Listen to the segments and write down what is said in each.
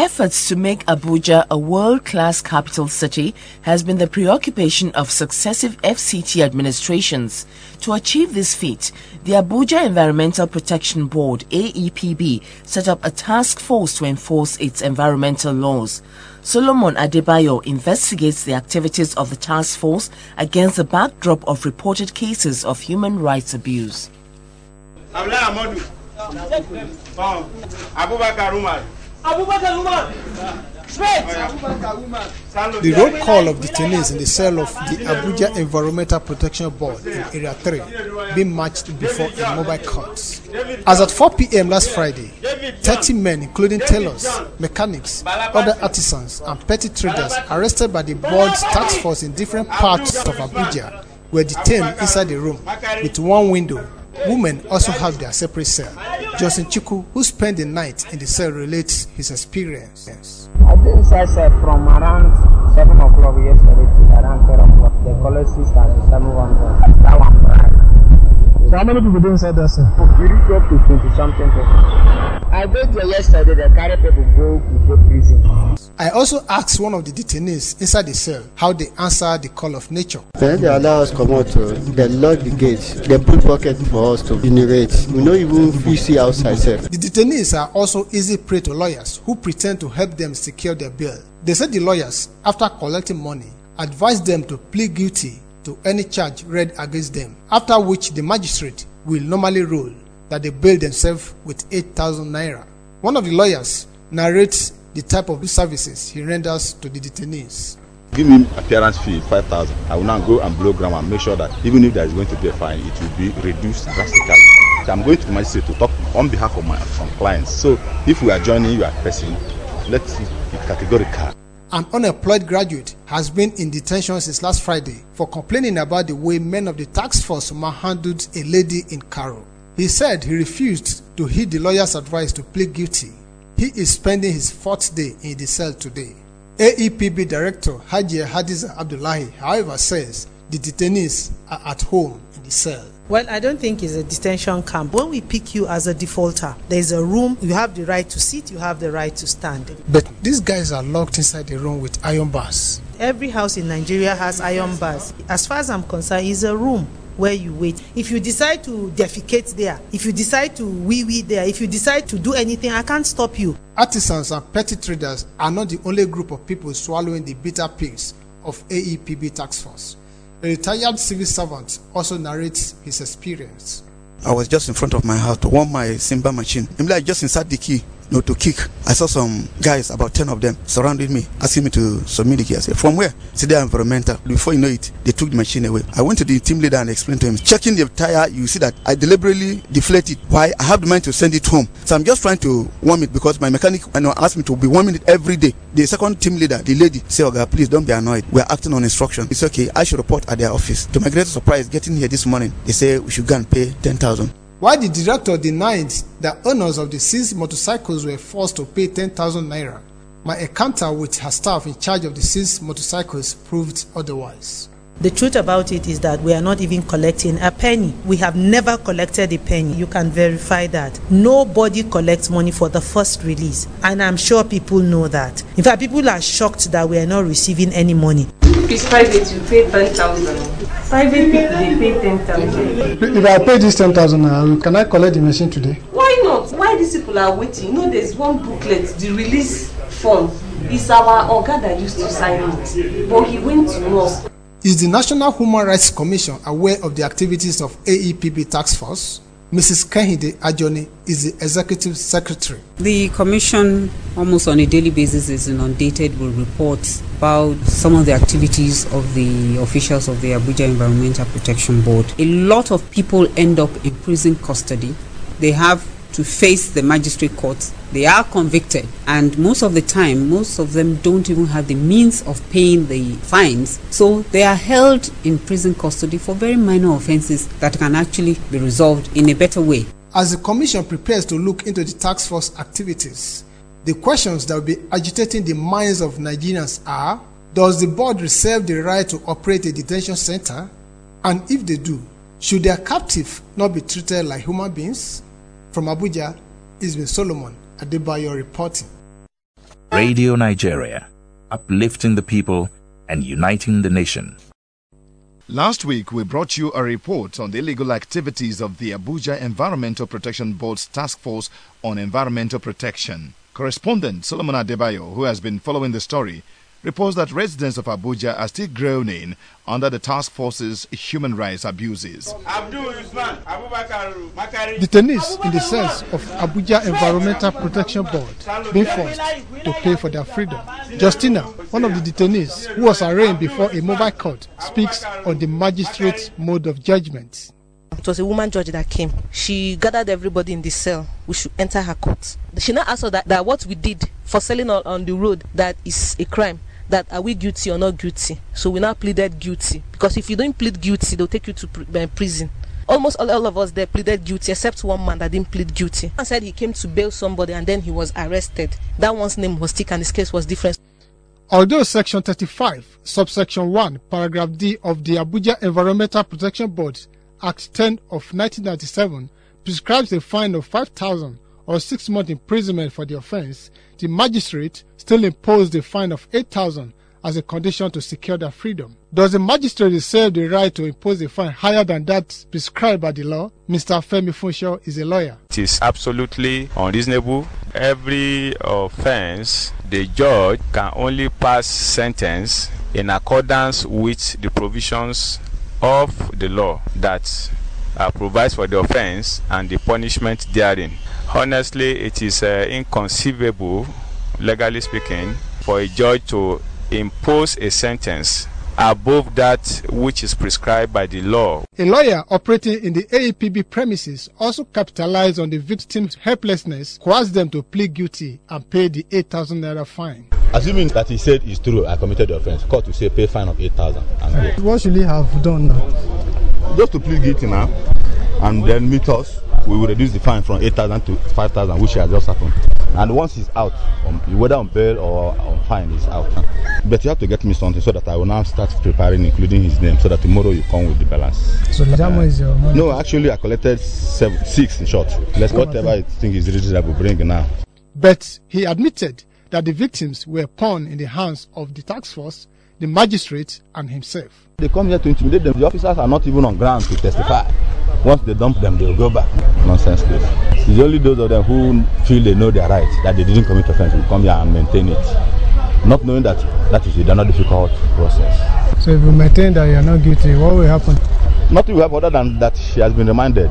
Efforts to make Abuja a world-class capital city has been the preoccupation of successive FCT administrations. To achieve this feat, the Abuja Environmental Protection Board (AEPB) set up a task force to enforce its environmental laws. Solomon Adebayo investigates the activities of the task force against the backdrop of reported cases of human rights abuse. The roll call of detainees in the cell of the Abuja Environmental Protection Board in Area 3 being marched before a mobile court. As at 4 p.m. last Friday, 30 men, including tailors, mechanics, other artisans, and petty traders arrested by the board's task force in different parts of Abuja were detained inside the room with one window. Women also have their separate cell. Justin Chiku, who spent the night in the cell, relates his experience. I did inside from around 7 o'clock yesterday to around 10 o'clock. The colleges started 7-1. That one right. So how many people did inside that cell? We reached up to 20-something people. I went there yesterday, the carry people go to prison. I also asked one of the detainees inside the cell how they answer the call of nature. When they allow us to come out, they lock the gates. They put pocket for us to generate. We don't even see outside. The detainees are also easy prey to lawyers who pretend to help them secure their bail. They said the lawyers, after collecting money, advised them to plead guilty to any charge read against them, after which the magistrate will normally rule that they bail themselves with 8,000 naira. One of the lawyers narrates the type of services he renders to the detainees. Give me appearance fee 5,000. I will now go and blow ground and make sure that even if there is going to be a fine, it will be reduced drastically. So I'm going to the magistrate to talk on behalf of my clients. So if we are joining you at person, let's be categorical. An unemployed graduate has been in detention since last Friday for complaining about the way men of the task force manhandled a lady in Karo. He said he refused to heed the lawyer's advice to plead guilty. He is spending his 4th day in the cell today. AEPB Director Hajia Hadiza Abdullahi, however, says the detainees are at home in the cell. Well, I don't think it's a detention camp. When we pick you as a defaulter, there's a room, you have the right to sit, you have the right to stand. But these guys are locked inside the room with iron bars. Every house in Nigeria has iron bars. As far as I'm concerned, it's a room where you wait. If you decide to defecate there, if you decide to wee there, if you decide to do anything, I can't stop you. Artisans and petty traders are not the only group of people swallowing the bitter pills of AEPB task force. A retired civil servant also narrates his experience. I was just in front of my house to warm my Simba machine. I'm like just inside the key, to kick. I saw some guys, about 10 of them, surrounding me, asking me to submit the key. I said, from where? I said, they're environmental. Before you know it, they took the machine away. I went to the team leader and explained to him, checking the tire, you see that I deliberately deflated. Why? I have the mind to send it home. So I'm just trying to warm it because my mechanic asked me to be warming it every day. The second team leader, the lady, said, Oga, please don't be annoyed. We're acting on instruction. It's okay. I should report at their office. To my greatest surprise, getting here this morning, they say we should go and pay 10,000. While the director denied that owners of the seized motorcycles were forced to pay 10,000 naira, my encounter with her staff in charge of the seized motorcycles proved otherwise. The truth about it is that we are not even collecting a penny. We have never collected a penny. You can verify that. Nobody collects money for the first release. And I'm sure people know that. In fact, people are shocked that we are not receiving any money. It's private, you pay 10,000. Private people, they pay 10,000. If I pay this 10,000, can I collect the machine today? Why not? Why these people are waiting? There's one booklet, the release form. It's our Oga that used to sign it. But he went to us. Is the National Human Rights Commission aware of the activities of AEPB task force? Mrs. Kehinde Ajoni is the executive secretary. The commission, almost on a daily basis, is inundated with reports about some of the activities of the officials of the Abuja Environmental Protection Board. A lot of people end up in prison custody. They have to face the magistrate courts. They are convicted, and most of the time, most of them don't even have the means of paying the fines. So they are held in prison custody for very minor offenses that can actually be resolved in a better way. As the commission prepares to look into the task force activities, the questions that will be agitating the minds of Nigerians are: does the board reserve the right to operate a detention center? And if they do, should their captive not be treated like human beings? From Abuja, Ismail Solomon Adebayo reporting. Radio Nigeria, uplifting the people and uniting the nation. Last week, we brought you a report on the illegal activities of the Abuja Environmental Protection Board's Task Force on Environmental Protection. Correspondent Solomon Adebayo, who has been following the story, reports that residents of Abuja are still groaning under the task force's human rights abuses. Detainees in the cells of Abuja Environmental Protection Board being forced to pay for their freedom. Justina, one of the detainees who was arraigned before a mobile court, speaks on the magistrate's mode of judgment. It was a woman judge that came. She gathered everybody in the cell. We should enter her court. She now asked us that what we did for selling on the road, that is a crime. That are we guilty or not guilty? So we now pleaded guilty, because if you don't plead guilty, they'll take you to prison. Almost all of us there pleaded guilty, except one man that didn't plead guilty. He said he came to bail somebody and then he was arrested. That one's name was Tick and his case was different. Although Section 35, Subsection 1, Paragraph D of the Abuja Environmental Protection Board Act 10 of 1997 prescribes a fine of 5,000 or 6 months imprisonment for the offence, the magistrate still imposed a fine of 8,000 as a condition to secure their freedom. Does the magistrate reserve the right to impose a fine higher than that prescribed by the law? Mr. Femi Funsho is a lawyer. It is absolutely unreasonable. Every offence, the judge can only pass sentence in accordance with the provisions of the law that provides for the offence and the punishment therein. Honestly, it is inconceivable, legally speaking, for a judge to impose a sentence above that which is prescribed by the law. A lawyer operating in the AEPB premises also capitalized on the victim's helplessness, coerced them to plead guilty and pay the 8,000 naira fine. Assuming that he said it's true, I committed the offence, court will say pay fine of 8,000 and go. What should he have done now? Just to plead guilty now, and then meet us. We will reduce the fine from 8,000 to 5,000, which has just happened. And once he's out, whether on bail or on fine, he's out. But you have to get me something so that I will now start preparing, including his name, so that tomorrow you come with the balance. So how much is your money? No, actually I collected 6 in short. Let's whatever I think is reasonable, bring now. But he admitted that the victims were pawn in the hands of the task force, the magistrate, and himself. They come here to intimidate them. The officers are not even on ground to testify. Once they dump them, they will go back. Nonsense, please. It's only those of them who feel they know their rights, that they didn't commit offense, will come here and maintain it. Not knowing that that is a not difficult process. So if you maintain that you are not guilty, what will happen? Nothing will happen other than that she has been remanded.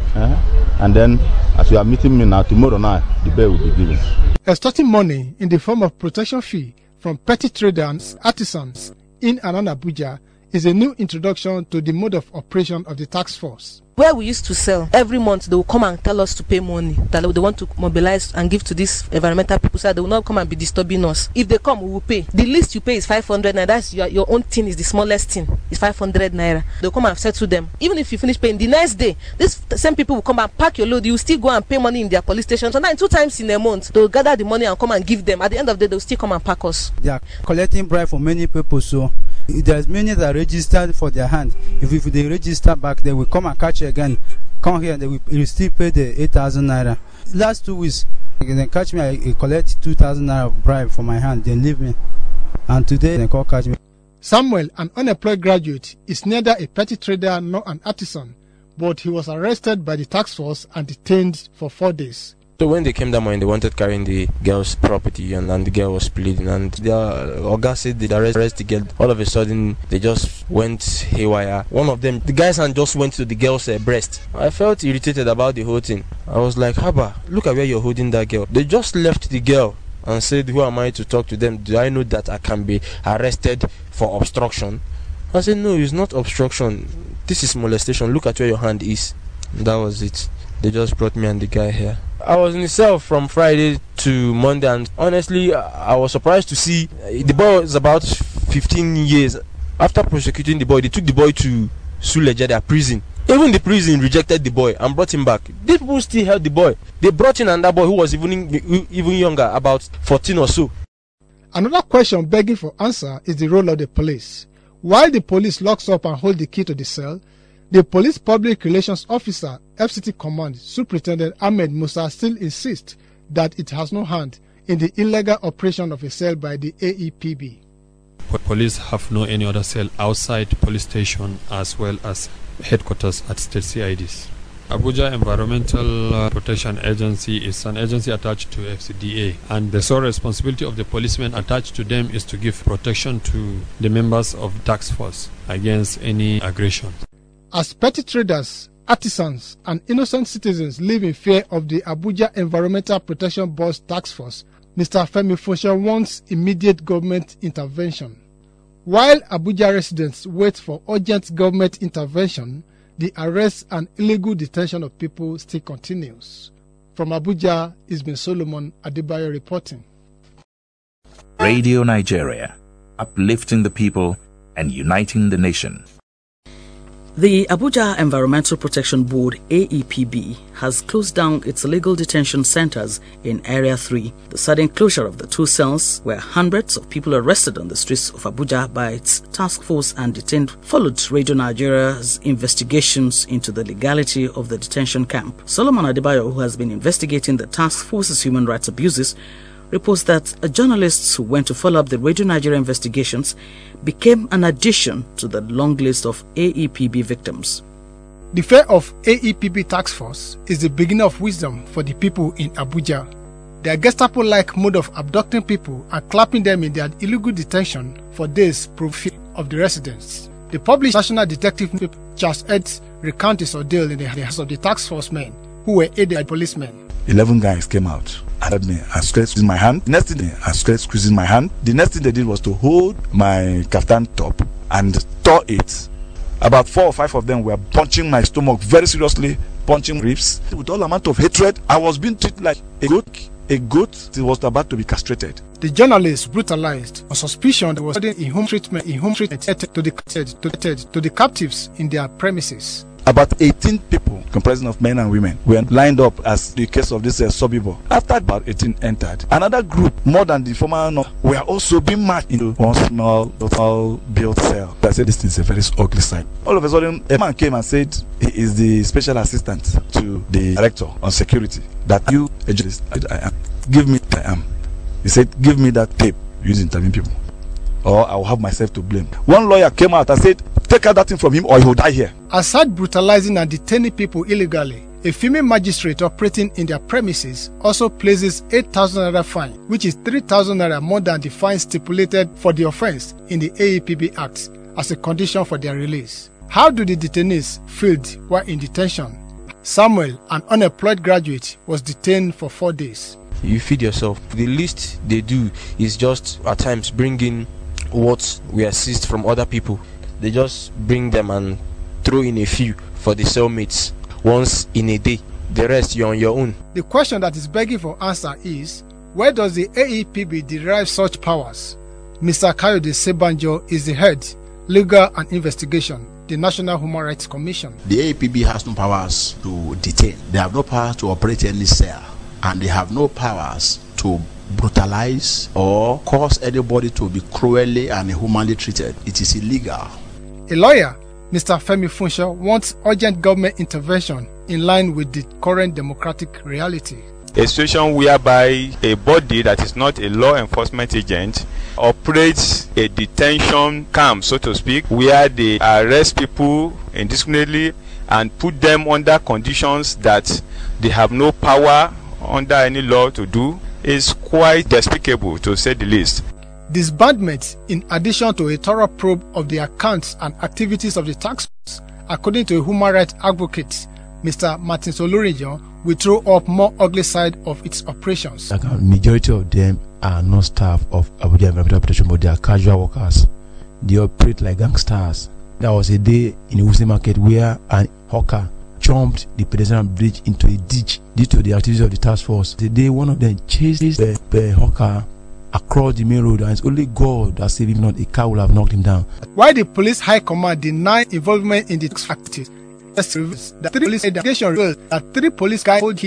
And then, as you are meeting me now, tomorrow night, the bail will be given. Extorting money in the form of protection fee from petty traders, artisans in and around Abuja is a new introduction to the mode of operation of the task force. Where we used to sell, every month they will come and tell us to pay money that they want to mobilize and give to these environmental people, so they will not come and be disturbing us. If they come, we will pay. The least you pay is 500 naira. That's your own thing, is the smallest thing. It's 500 naira. They'll come and settle them. Even if you finish paying, the next day, these same people will come and pack your load. You will still go and pay money in their police station. Sometimes 2 times in a month, they'll gather the money and come and give them. At the end of the day, they'll still come and pack us. They are collecting bribe for many people, so there's many that are registered for their hand. If they register back, they will come and catch you again. Come here, they will still pay the 8,000 naira. Last 2 weeks, they catch me, I collect 2,000 naira bribe for my hand, they leave me. And today, they call catch me. Samuel, an unemployed graduate, is neither a petty trader nor an artisan, but he was arrested by the task force and detained for 4 days. So when they came that morning, they wanted carrying the girl's property, and the girl was pleading, and the Oga said they'd arrest the girl. All of a sudden, they just went haywire. One of them, the guy's hand just went to the girl's breast. I felt irritated about the whole thing. I was like, Haba, look at where you're holding that girl. They just left the girl and said, who am I to talk to them? Do I know that I can be arrested for obstruction? I said, no, it's not obstruction. This is molestation. Look at where your hand is. And that was it. They just brought me and the guy here. I was in the cell from Friday to Monday, and honestly, I was surprised to see the boy was about 15 years. After prosecuting the boy, they took the boy to Suleja, their prison. Even the prison rejected the boy and brought him back. These people still held the boy. They brought in another boy who was even younger, about 14 or so. Another question begging for answer is the role of the police. While the police locks up and hold the key to the cell, the police public relations officer, FCT Command, Superintendent Ahmed Musa, still insists that it has no hand in the illegal operation of a cell by the AEPB. Police have no any other cell outside police station as well as headquarters at state CIDs. Abuja Environmental Protection Agency is an agency attached to FCDA, and the sole responsibility of the policemen attached to them is to give protection to the members of the task force against any aggression. As petty traders, artisans, and innocent citizens live in fear of the Abuja Environmental Protection Board's task force, Mr. Femi Funsho wants immediate government intervention. While Abuja residents wait for urgent government intervention, the arrest and illegal detention of people still continues. From Abuja, it's been Solomon Adebayo reporting. Radio Nigeria, uplifting the people and uniting the nation. The Abuja Environmental Protection Board, AEPB, has closed down its illegal detention centers in Area 3. The sudden closure of the two cells, where hundreds of people arrested on the streets of Abuja by its task force and detained, followed Radio Nigeria's investigations into the legality of the detention camp. Solomon Adebayo, who has been investigating the task force's human rights abuses, reports that journalists who went to follow up the Radio Nigeria investigations became an addition to the long list of AEPB victims. The fear of AEPB task force is the beginning of wisdom for the people in Abuja. Their Gestapo-like mode of abducting people and clapping them in their illegal detention for days proved fear of the residents. The published National Detective Charles Eds recounted his ordeal in the hands of the task force men who were aided by policemen. 11 guys came out. I started squeezing my hand. The next thing I started squeezing my hand. The next thing they did was to hold my kaftan top and tore it. About 4 or 5 of them were punching my stomach very seriously, punching ribs. With all amount of hatred, I was being treated like a goat. A goat that was about to be castrated. The journalists brutalized on suspicion that was in home treatment to the captives in their premises. About 18 people, comprising of men and women, were lined up as the case of this Sobibo. After about 18 entered, another group, more than the former, were also being marched into one small built cell. I said, this is a very ugly sight. All of a sudden, a man came and said he is the special assistant to the director on security. That you, a journalist, I am. Give me, I am. He said, give me that tape using interviewing people, or I will have myself to blame. One lawyer came out and said, take out that thing from him or he will die here. Aside brutalizing and detaining people illegally, a female magistrate operating in their premises also places 8,000 naira fine, which is 3,000 naira more than the fine stipulated for the offense in the AEPB Act as a condition for their release. How do the detainees feel while in detention? Samuel, an unemployed graduate, was detained for 4 days. You feed yourself. The least they do is just at times bring in what we are seized from other people. They just bring them and throw in a few for the cellmates once in a day. The rest you're on your own. The question that is begging for answer is, where does the AEPB derive such powers? Mr. Kayode Sebanjo is the head, Legal and Investigation, the National Human Rights Commission. The AEPB has no powers to detain. They have no power to operate any cell. And they have no powers to brutalize or cause anybody to be cruelly and inhumanly treated. It is illegal. A lawyer, Mr. Femi Funsho, wants urgent government intervention in line with the current democratic reality. A situation whereby a body that is not a law enforcement agent operates a detention camp, so to speak, where they arrest people indiscriminately and put them under conditions that they have no power under any law to do, is quite despicable, to say the least. Disbandment, in addition to a thorough probe of the accounts and activities of the task force, according to a human rights advocate, Mr. Martin Solurijo, will throw up more ugly side of its operations. The majority of them are not staff of Abuja Environmental Protection Board. They are casual workers. They operate like gangsters. There was a day in the Wuse Market where an hawker jumped the pedestrian bridge into a ditch due to the activities of the task force. The day one of them chased the hawker across the main road, and it's only God that saved him, not a car will have knocked him down. While the police high command denied involvement in the activities, the police investigation revealed that 3 police guys hold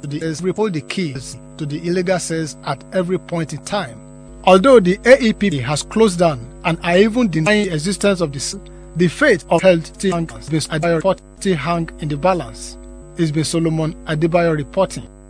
the keys to the illegal cells at every point in time. Although the AEPB has closed down and are even denying the existence of the fate of health still hang in the balance. It's been Solomon Adebayo reporting.